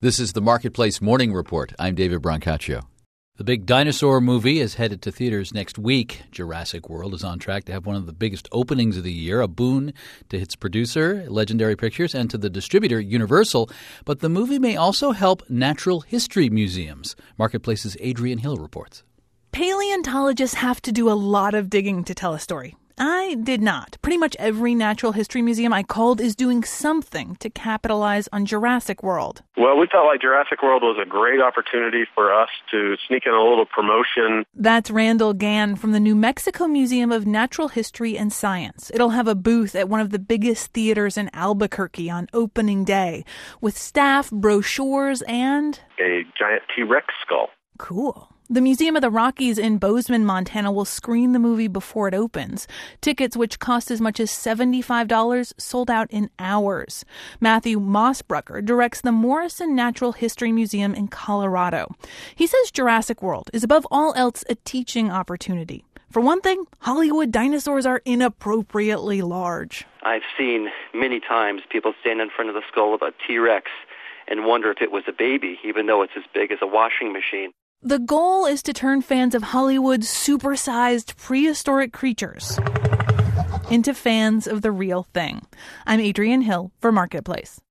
This is the Marketplace Morning Report. I'm David Brancaccio. The big dinosaur movie is headed to theaters next week. Jurassic World is on track to have one of the biggest openings of the year, a boon to its producer, Legendary Pictures, and to the distributor, Universal. But the movie may also help natural history museums. Marketplace's Adrian Hill reports. Paleontologists have to do a lot of digging to tell a story. I did not. Pretty much every natural history museum I called is doing something to capitalize on Jurassic World. Well, we felt like Jurassic World was a great opportunity for us to sneak in a little promotion. That's Randall Gann from the New Mexico Museum of Natural History and Science. It'll have a booth at one of the biggest theaters in Albuquerque on opening day, with staff, brochures, and a giant T-Rex skull. Cool. The Museum of the Rockies in Bozeman, Montana will screen the movie before it opens. Tickets, which cost as much as $75, sold out in hours. Matthew Mossbrucker directs the Morrison Natural History Museum in Colorado. He says Jurassic World is above all else a teaching opportunity. For one thing, Hollywood dinosaurs are inappropriately large. I've seen many times people stand in front of the skull of a T-Rex and wonder if it was a baby, even though it's as big as a washing machine. The goal is to turn fans of Hollywood's supersized prehistoric creatures into fans of the real thing. I'm Adrian Hill for Marketplace.